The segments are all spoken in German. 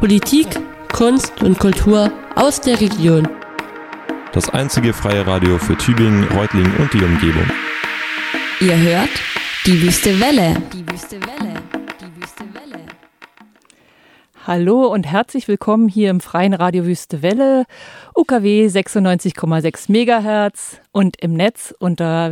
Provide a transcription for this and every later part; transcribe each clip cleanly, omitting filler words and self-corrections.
Politik, Kunst und Kultur aus der Region. Das einzige freie Radio für Tübingen, Reutlingen und die Umgebung. Ihr hört die Wüste Welle. Hallo und herzlich willkommen hier im freien Radio Wüste Welle, UKW 96,6 MHz und im Netz unter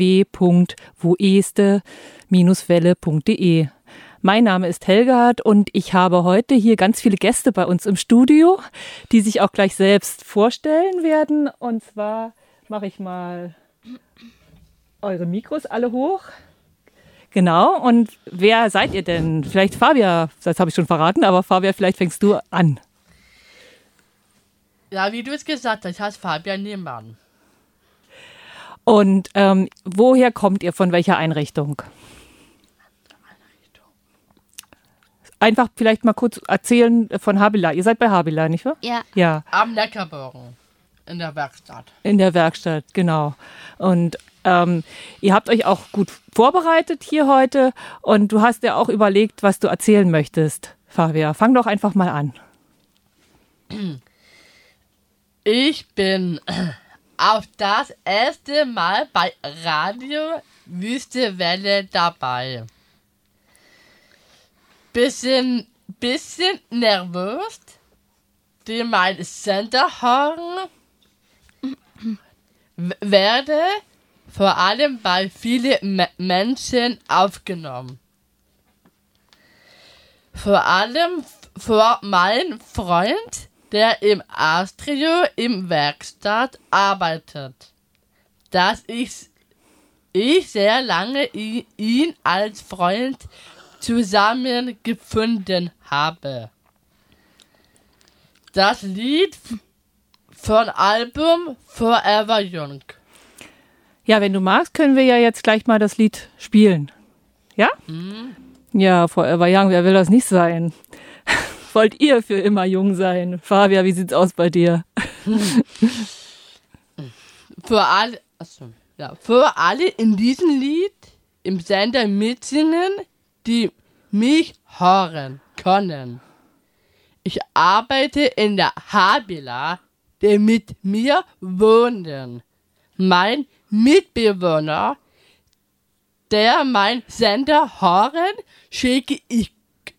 www.woeste-welle.de. Mein Name ist Helgard und ich habe heute hier ganz viele Gäste bei uns im Studio, die sich auch gleich selbst vorstellen werden. Und zwar mache ich mal eure Mikros alle hoch. Genau, und wer seid ihr denn? Vielleicht Fabia, das habe ich schon verraten, aber Fabia, vielleicht fängst du an. Ja, wie du es gesagt hast, heißt Fabia Niemann. Und woher kommt ihr, von welcher Einrichtung? Einfach vielleicht mal kurz erzählen von Habila. Ihr seid bei Habila, nicht wahr? Ja. Am Neckarbogen, in der Werkstatt. In der Werkstatt, genau. Und ihr habt euch auch gut vorbereitet hier heute und du hast ja auch überlegt, was du erzählen möchtest, Fabia. Fang doch einfach mal an. Ich bin auf das erste Mal bei Radio Wüste Welle dabei. Bisschen nervös, die mein Sender hören werde vor allem bei vielen Menschen aufgenommen. Vor allem vor meinem Freund, der im Astrio im Werkstatt arbeitet. Dass ich sehr lange ihn als Freund zusammengefunden habe. Das Lied von Album Forever Young. Ja, wenn du magst, können wir ja jetzt gleich mal das Lied spielen. Ja? Mhm. Ja, Forever Young, wer will das nicht sein? Wollt ihr für immer jung sein? Fabia, wie sieht's aus bei dir? Für alle in diesem Lied im Sender mitsingen, die mich hören können. Ich arbeite in der Habila, der mit mir wohnen. Mein Mitbewohner, der mein Sender hören, schicke ich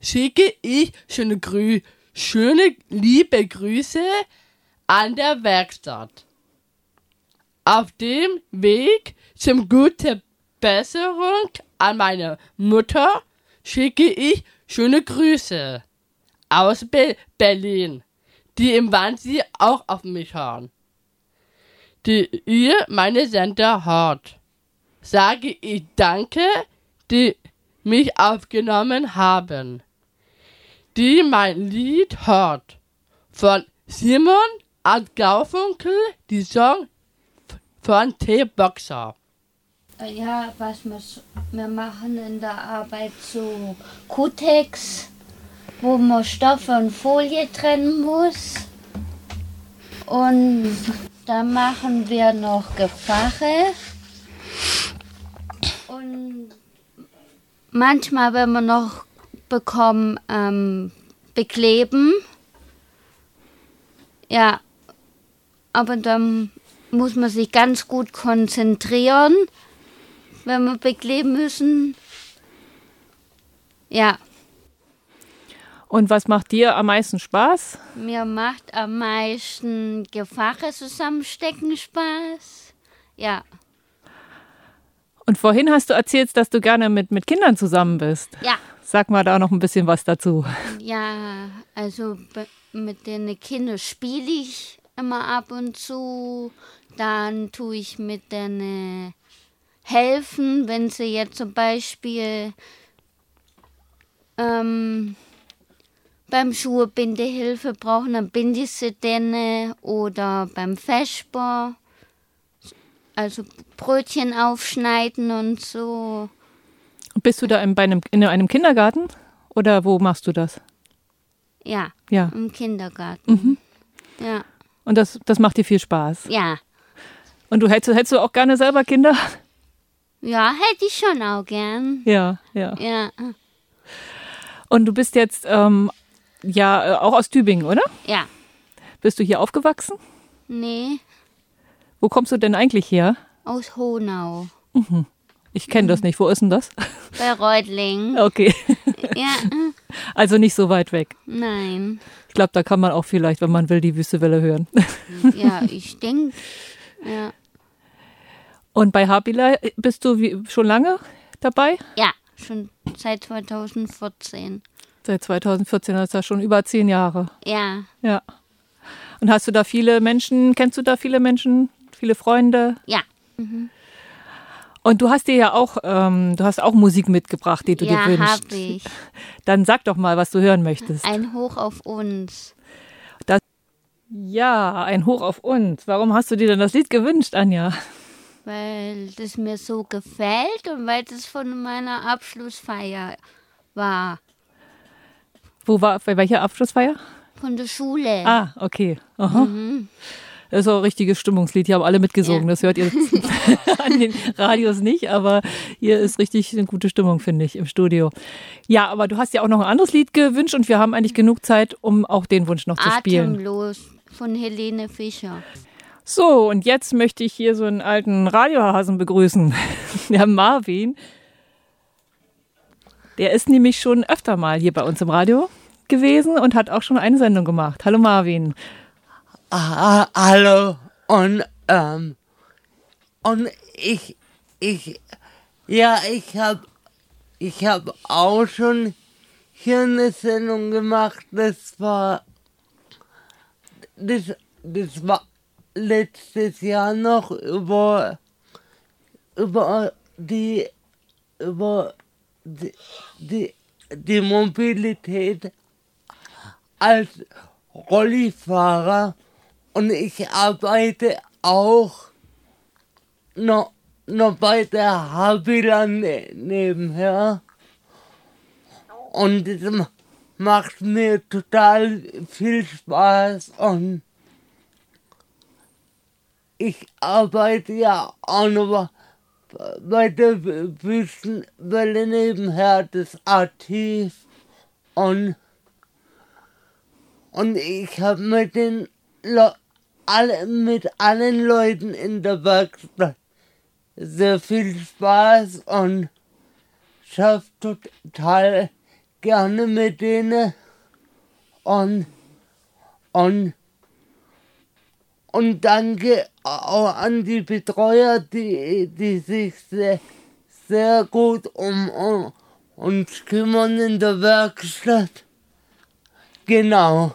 schöne liebe Grüße an der Werkstatt. Auf dem Weg zum gute Besserung an meine Mutter schicke ich schöne Grüße aus Berlin, die im Wannsee auch auf mich hören. Die ihr meine Sender hört, sage ich Danke, die mich aufgenommen haben, die mein Lied hört. Von Simon und Garfunkel, die Song von T-Boxer. Ja, was wir machen in der Arbeit so Kutex, wo man Stoff und Folie trennen muss. Und dann machen wir noch Gefache. Und manchmal, wenn wir noch bekommen, bekleben. Ja, aber dann muss man sich ganz gut konzentrieren, wenn wir bekleben müssen. Ja. Und was macht dir am meisten Spaß? Mir macht am meisten Gefache zusammenstecken Spaß. Ja. Und vorhin hast du erzählt, dass du gerne mit Kindern zusammen bist. Ja. Sag mal da noch ein bisschen was dazu. Ja, also mit den Kindern spiele ich immer ab und zu. Dann tue ich mit denen helfen, wenn sie jetzt zum Beispiel beim Schuhbindehilfe brauchen, dann binde ich sie denen, oder beim Vesper, also Brötchen aufschneiden und so. Bist du da in einem Kindergarten oder wo machst du das? Ja. Im Kindergarten. Mhm. Ja. Und das macht dir viel Spaß? Ja. Und hättest du auch gerne selber Kinder? Ja, hätte ich schon auch gern. Ja. Und du bist jetzt Ja, auch aus Tübingen, oder? Ja. Bist du hier aufgewachsen? Nee, Wo kommst du denn eigentlich her? aus Honau. Ich kenne das nicht. Wo ist denn das? Bei Reutlingen. Okay. Ja, Also nicht so weit weg. nein. Ich glaube, da kann man auch vielleicht, wenn man will, die Wüstewelle hören. Ja, ich denke. Ja. Und bei Habila bist du schon lange dabei? Ja, schon seit 2014. Seit 2014, das ist ja schon über 10 Jahre. Ja, Ja. Und hast du da viele Menschen, kennst du da viele Menschen, viele Freunde? ja. Und du hast dir ja auch, du hast auch Musik mitgebracht, die du dir Ja, wünschst. hab ich. Dann sag doch mal, was du hören möchtest. Ein Hoch auf uns. Ja, ein Hoch auf uns. Warum hast du dir denn das Lied gewünscht, Anja? Weil das mir so gefällt und weil das von meiner Abschlussfeier war. Bei welcher Abschlussfeier? Von der Schule. Ah, okay. Aha. Das ist auch ein richtiges Stimmungslied. Hier haben alle mitgesungen. Ja. Das hört ihr an den Radios nicht, aber hier ist richtig eine gute Stimmung, finde ich, im Studio. Ja, aber du hast ja auch noch ein anderes Lied gewünscht und wir haben eigentlich genug Zeit, um auch den Wunsch noch zu spielen. Atemlos von Helene Fischer. So, und jetzt möchte ich hier so einen alten Radiohasen begrüßen. Der Marvin. Der ist nämlich schon öfter mal hier bei uns im Radio gewesen und hat auch schon eine Sendung gemacht. Hallo Marvin. Hallo und ich habe auch schon hier eine Sendung gemacht. Das war letztes Jahr noch über die Mobilität als Rollifahrer. Und ich arbeite auch noch bei der Habila nebenher. Und das macht mir total viel Spaß. Und ich arbeite ja auch noch bei der Wüstenwelle nebenher, das Archiv. Und ich habe mit allen Leuten in der Werkstatt sehr viel Spaß und schaffe total gerne mit denen und danke auch an die Betreuer, die sich sehr gut um uns kümmern in der Werkstatt. Genau.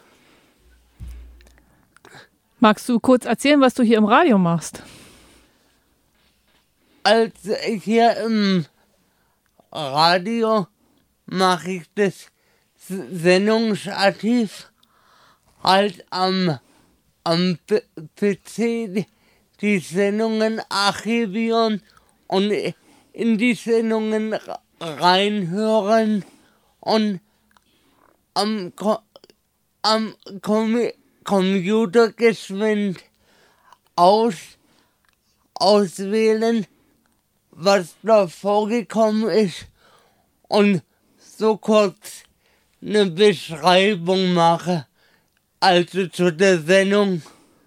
Magst du kurz erzählen, was du hier im Radio machst? Also hier im Radio mache ich das Sendungsarchiv halt am PC die Sendungen archivieren und in die Sendungen reinhören und am Computer geschwind auswählen, was da vorgekommen ist und so kurz eine Beschreibung mache, also zu der Sendung.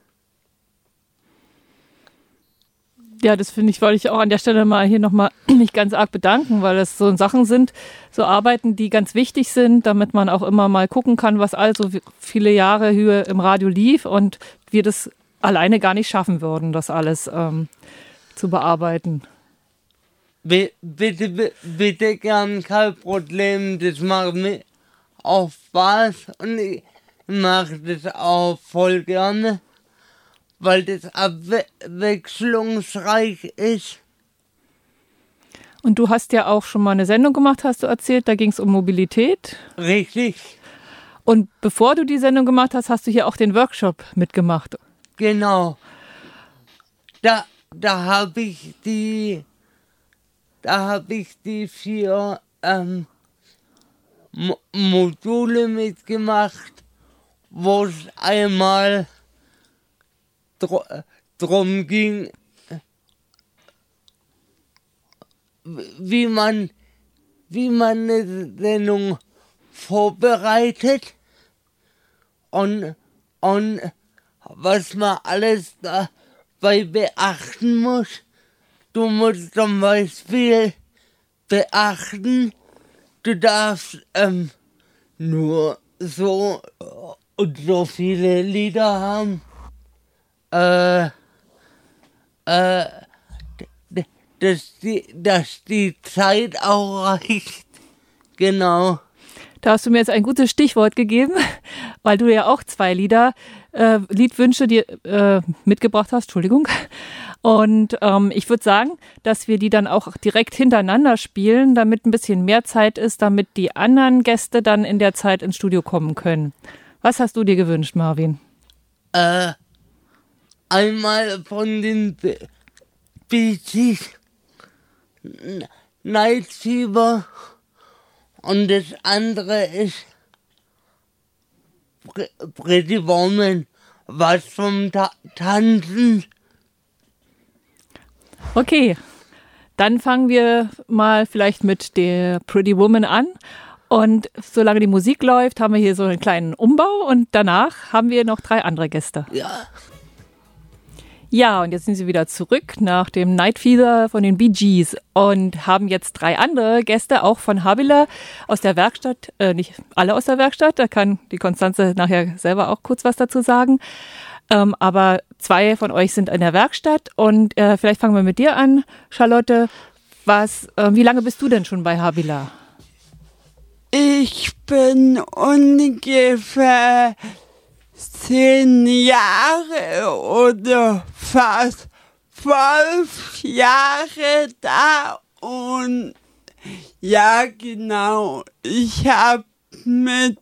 Ja, das wollte ich auch an der Stelle mal hier nochmal mich ganz arg bedanken, weil das so Sachen sind, so Arbeiten, die ganz wichtig sind, damit man auch immer mal gucken kann, was also viele Jahre hier im Radio lief und wir das alleine gar nicht schaffen würden, das alles zu bearbeiten. Bitte gern, kein Problem, das macht mir auch Spaß und ich mache das auch voll gerne, weil das abwechslungsreich ist. Und du hast ja auch schon mal eine Sendung gemacht, hast du erzählt, da ging es um Mobilität. Richtig, Und bevor du die Sendung gemacht hast, hast du hier auch den Workshop mitgemacht. genau. Da habe ich die 4 Module mitgemacht, wo es einmal drum ging, wie man eine Sendung vorbereitet und was man alles dabei beachten muss. Du musst zum Beispiel beachten, du darfst nur so und so viele Lieder haben. Dass die Zeit auch reicht. Genau. Da hast du mir jetzt ein gutes Stichwort gegeben, weil du ja auch 2 Liedwünsche dir mitgebracht hast, Entschuldigung. Und ich würde sagen, dass wir die dann auch direkt hintereinander spielen, damit ein bisschen mehr Zeit ist, damit die anderen Gäste dann in der Zeit ins Studio kommen können. Was hast du dir gewünscht, Marvin? Einmal von den Bee Gees, Night Fever, und das andere ist Pretty Woman, was vom Tanzen. Okay, dann fangen wir mal vielleicht mit der Pretty Woman an. Und solange die Musik läuft, haben wir hier so einen kleinen Umbau und danach haben wir noch 3 andere Gäste. Ja. Ja, und jetzt sind sie wieder zurück nach dem Night Fever von den Bee Gees und haben jetzt 3 andere Gäste, auch von Havila aus der Werkstatt, nicht alle aus der Werkstatt, da kann die Konstanze nachher selber auch kurz was dazu sagen. Aber 2 von euch sind in der Werkstatt und vielleicht fangen wir mit dir an, Charlotte. Wie lange bist du denn schon bei Havila? Ich bin ungefähr 10 Jahre oder fast 12 Jahre da und ja genau, ich habe mit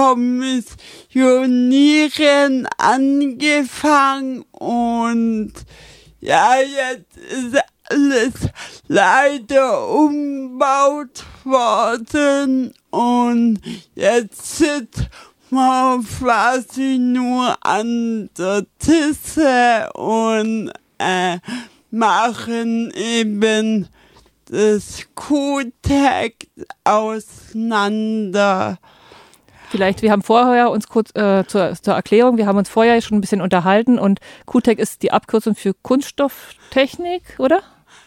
Kommissionieren angefangen und ja, jetzt ist alles leider umgebaut worden und jetzt sitzt man quasi nur an der Tisse und machen eben das Q-Tag auseinander. Vielleicht, wir haben vorher uns kurz zur Erklärung, wir haben uns vorher schon ein bisschen unterhalten und Q-Tag ist die Abkürzung für Kunststofftechnik, oder?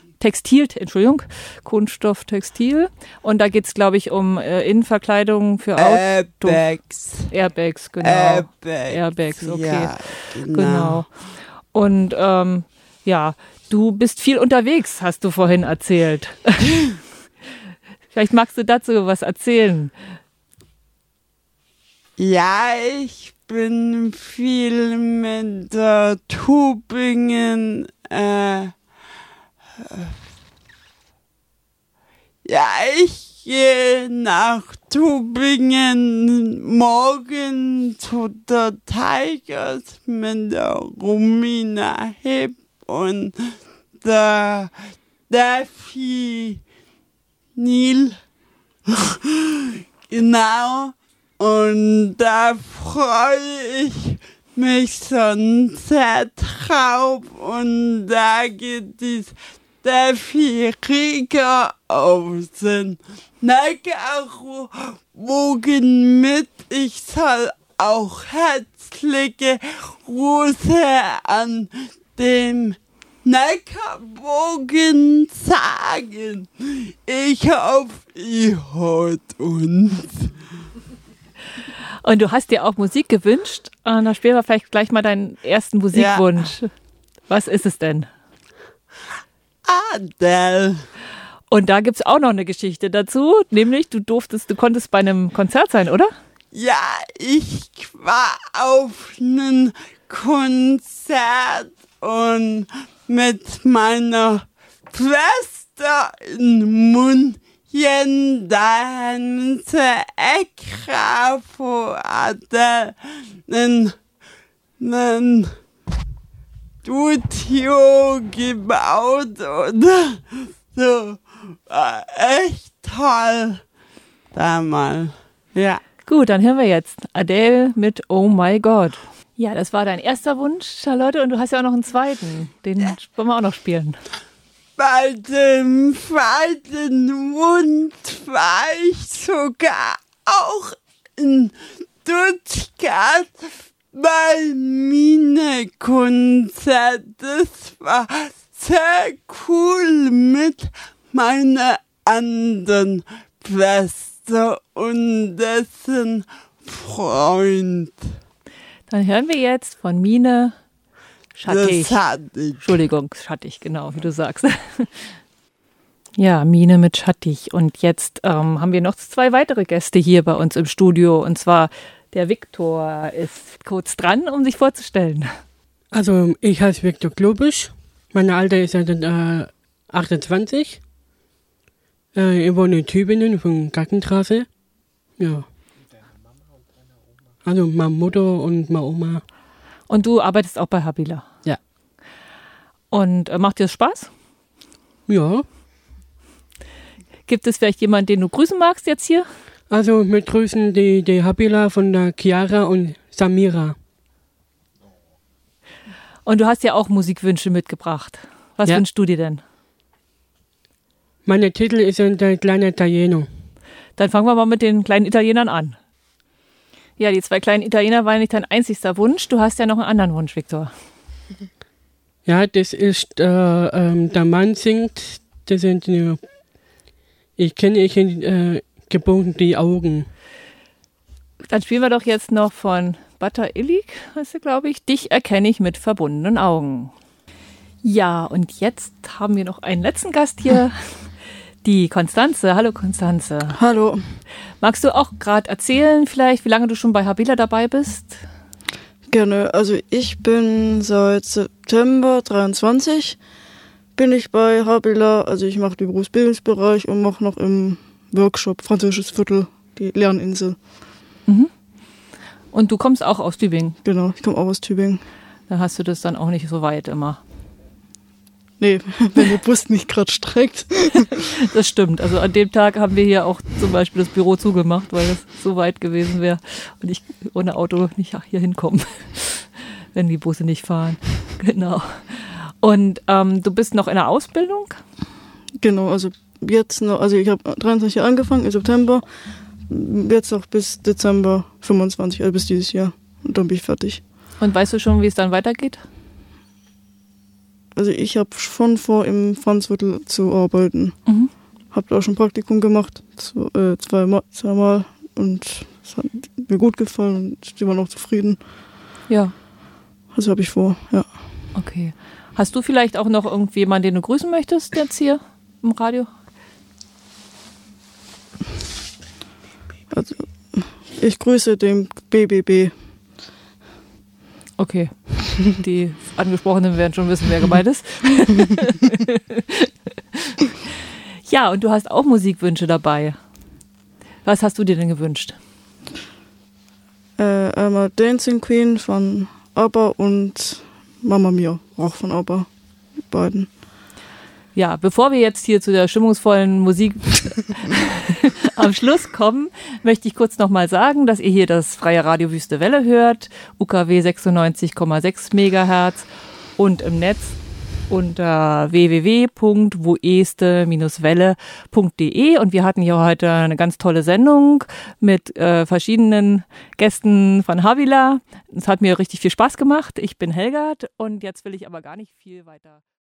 Kunststoff, Textil. Und da geht es, glaube ich, um Innenverkleidung für Autos. Airbags, genau. Airbags, okay. Ja, genau. Und ja, du bist viel unterwegs, hast du vorhin erzählt. Vielleicht magst du dazu was erzählen. Ja, ich bin viel mit der Tübingen ja, ich gehe nach Tübingen morgen zu der Tigers mit der Romina Hipp und der Steffi Nil. Genau. Und da freue ich mich schon sehr drauf und da geht die Steffi Rieger aus den Neckarwogen mit. Ich soll auch herzliche Grüße an dem Neckarwogen sagen. Ich hoffe, ihr hört uns. Und du hast dir auch Musik gewünscht. Und da spielen wir vielleicht gleich mal deinen ersten Musikwunsch. Ja. Was ist es denn? Adele. Und da gibt es auch noch eine Geschichte dazu. Nämlich, du konntest bei einem Konzert sein, oder? Ja, ich war auf einem Konzert und mit meiner Schwester in München. Da haben sie extra vor einen Studio gebaut oder so. War echt toll damals. Ja. Gut, dann hören wir jetzt Adele mit Oh My God. Ja, das war dein erster Wunsch, Charlotte, und du hast ja auch noch einen zweiten. Den wollen wir auch noch spielen. Bei dem zweiten Wunsch war ich sogar auch in Stuttgart bei Mine-Konzert. Das war sehr cool mit meiner anderen Schwester und dessen Freund. Dann hören wir jetzt von Mine Schattig. Schattig. Entschuldigung, Schattig, genau, wie du sagst. Ja, Mine mit Schattig. Und jetzt haben wir noch 2 weitere Gäste hier bei uns im Studio. Und zwar der Viktor ist kurz dran, um sich vorzustellen. Also ich heiße Viktor Globisch. Mein Alter ist 28. Ich wohne in Tübingen von Gackenstraße. Ja. Also meine Mutter und meine Oma. Und du arbeitest auch bei Habila? Ja. Und macht dir das Spaß? Ja. Gibt es vielleicht jemanden, den du grüßen magst jetzt hier? Also wir grüßen die Habila von der Chiara und Samira. Und du hast ja auch Musikwünsche mitgebracht. Was wünschst du dir denn? Mein Titel ist der kleine Italiener. Dann fangen wir mal mit den kleinen Italienern an. Ja, die 2 kleinen Italiener waren nicht dein einzigster Wunsch. Du hast ja noch einen anderen Wunsch, Viktor. Ja, das ist, der Mann singt, das sind, ich kenne gebunden die Augen. Dann spielen wir doch jetzt noch von Bata Illig, heißt er, glaube ich. Dich erkenne ich mit verbundenen Augen. Ja, und jetzt haben wir noch einen letzten Gast hier. Die Konstanze. Hallo Konstanze. Hallo. Magst du auch gerade erzählen vielleicht, wie lange du schon bei Habila dabei bist? Gerne. Also ich bin seit September 23 bin ich bei Habila. Also ich mache den Berufsbildungsbereich und mache noch im Workshop Französisches Viertel, die Lerninsel. Mhm. Und du kommst auch aus Tübingen? Genau, ich komme auch aus Tübingen. Da hast du das dann auch nicht so weit immer. Nee, wenn der Bus nicht gerade streckt. Das stimmt. Also an dem Tag haben wir hier auch zum Beispiel das Büro zugemacht, weil das so weit gewesen wäre und ich ohne Auto nicht hier hinkomme, wenn die Busse nicht fahren. Genau. Und du bist noch in der Ausbildung? Genau, also jetzt noch, also ich habe 23 Jahre angefangen im September, jetzt noch bis Dezember 25, also bis dieses Jahr. Und dann bin ich fertig. Und weißt du schon, wie es dann weitergeht? Also ich habe schon vor, im Franzviertel zu arbeiten. Mhm. Habe da auch schon Praktikum gemacht, zweimal. Und es hat mir gut gefallen und ich war noch zufrieden. Ja. Also habe ich vor, ja. Okay. Hast du vielleicht auch noch irgendjemanden, den du grüßen möchtest jetzt hier im Radio? Also ich grüße den BBB. Okay, die Angesprochenen werden schon wissen, wer gemeint ist. Ja, und du hast auch Musikwünsche dabei. Was hast du dir denn gewünscht? Einmal Dancing Queen von ABBA und Mamma Mia, auch von ABBA, beiden. Ja, bevor wir jetzt hier zu der stimmungsvollen Musik am Schluss kommen, möchte ich kurz nochmal sagen, dass ihr hier das freie Radio Wüste Welle hört, UKW 96,6 MHz und im Netz unter www.woeste-welle.de. Und wir hatten hier heute eine ganz tolle Sendung mit verschiedenen Gästen von Habila. Es hat mir richtig viel Spaß gemacht. Ich bin Helgard und jetzt will ich aber gar nicht viel weiter